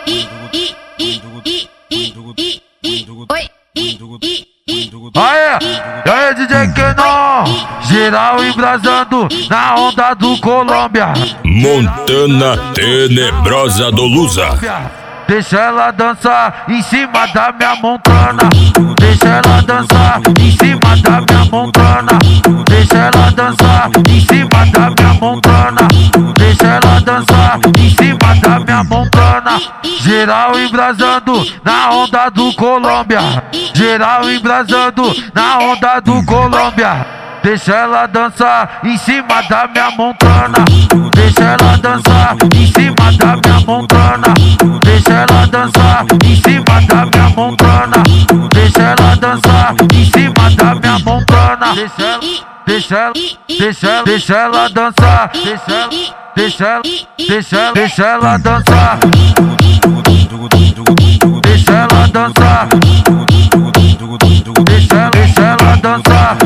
Aê, e aí DJ Kenon, geral embrasando na onda do Colômbia. Montana Tenebrosa do Lusa. Deixa ela dançar em cima da minha Montana. Deixa ela dançar em cima da minha Montana. Deixa ela dançar em cima da minha Montana. Deixa ela dançar em cima da minha Montana. Geral embrasando na onda do Colômbia. Geral embrasando na onda do Colômbia. Deixa ela dançar em cima da minha Montana. Deixa ela dançar em cima da minha Montana. Deixa ela dançar em cima da minha Montana. Deixa ela dançar em cima da minha Montana. Deixa ela dançar. Deixa ela dançar. Deixa ela dançar. Deixa ela dançar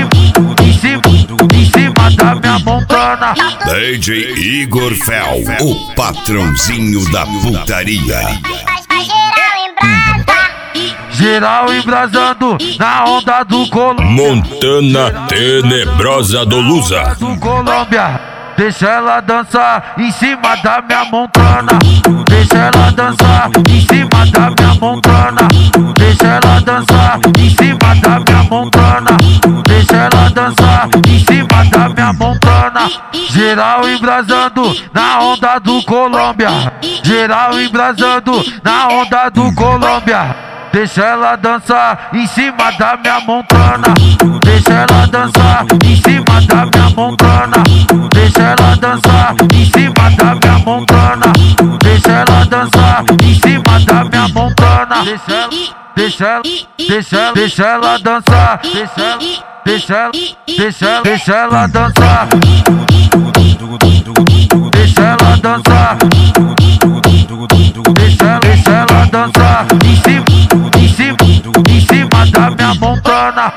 em cima da minha Montana. DJ Igor Fel, o patrãozinho da putaria. Geral embrasando na onda do Colômbia. Montana Tenebrosa do Lusa. Do Colômbia. Deixa ela dançar em cima da minha Montana. Deixa ela dançar em cima da minha Montana. Deixa ela dançar em cima da minha Montana. Deixa ela dançar em cima da minha Montana. Geral embrasando na onda do Colômbia. Geral embrasando na onda do Colômbia. Deixa ela dançar em cima da minha Montana. Deixa ela dançar em cima da minha Montana. Deixa ela dançar em cima da minha Montana. Deixa ela dançar em cima da minha Montana. Deixa ela dançar. Deixa ela dançar. Deixa ela dançar. Deixa ela dançar em cima da minha Montana.